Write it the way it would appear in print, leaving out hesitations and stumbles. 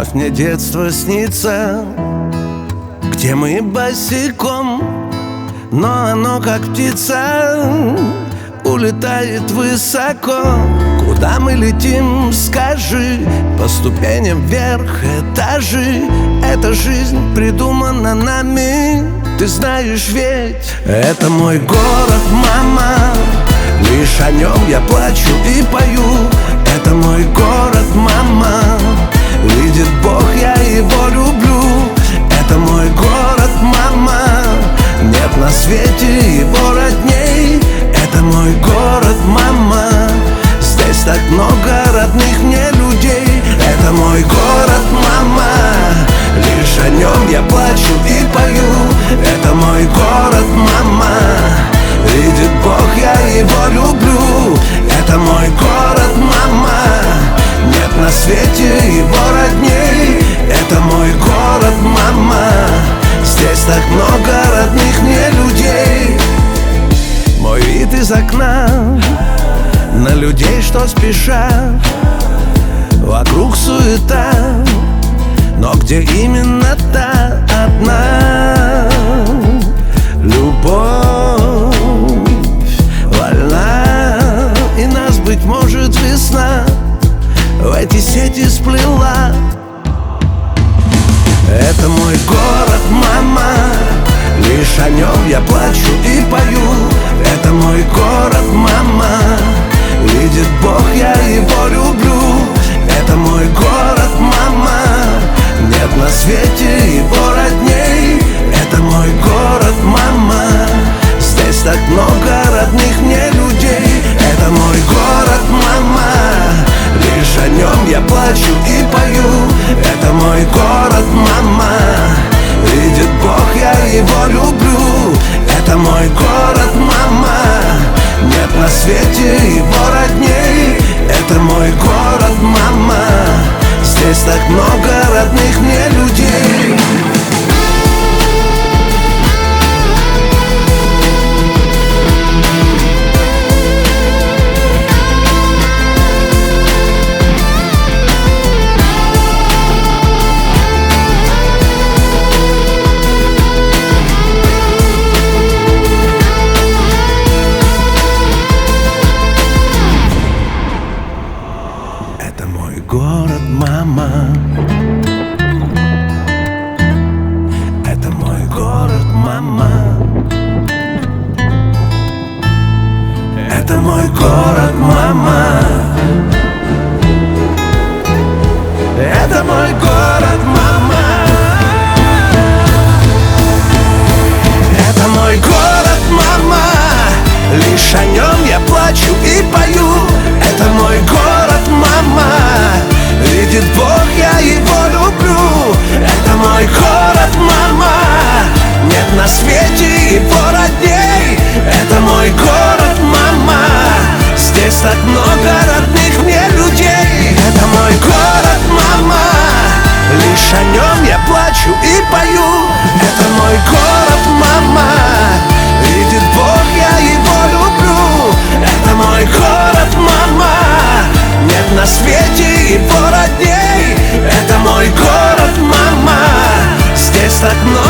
Вновь мне детство снится, где мы босиком, но оно как птица улетает высоко. Куда мы летим, скажи? По ступеням вверх этажи. Эта жизнь придумана нами, ты знаешь ведь. Это мой город, мама, лишь о нем я плачу и пою. Это мой город, мама, видит Бог, я его люблю. Это мой город, мама, нет на свете его родней. Это мой город, мама, здесь так много родных мне людей. Это мой город, мама, лишь о нем я плачу и пою. Это мой город, мама, видит Бог, я его люблю. Это мой город, мама, нет на свете его родней. Это мой город, мама, здесь так много родных мне людей. Мой вид из окна на людей, что спешат. Вокруг суета, но где именно та одна любовь вольна, и нас, быть может, весна в эти сети сплела. Это мой город, мама, лишь о нем я плачу и пою. Это мой город, мама, видит Бог, я его люблю. Это мой город, мама, нет на свете его родней. Это мой город, мама, здесь так много родных мне людей. Это мой город, мама, лишь о нем я плачу и пою. Это мой город, мама, видит Бог, я его люблю. Это мой город, мама, нет на свете его родней. Это мой город, мама, здесь так много родных мне людей. Это мой город, мама. Это мой город, мама. Это мой город, мама. Это мой город, мама. Это мой город, мама, лишь о нем я плачу и пою. Это мой город, мама, видит Бог, я его люблю. Это мой город, мама, нет на свете его родней. Это мой город, мама, здесь так много родных мне людей. Это мой город, мама, лишь о нем я плачу и пою. Это мой город, мама, видит Бог, я его люблю. Это мой город, мама, нет на свете его родней. Это мой город, мама, здесь так много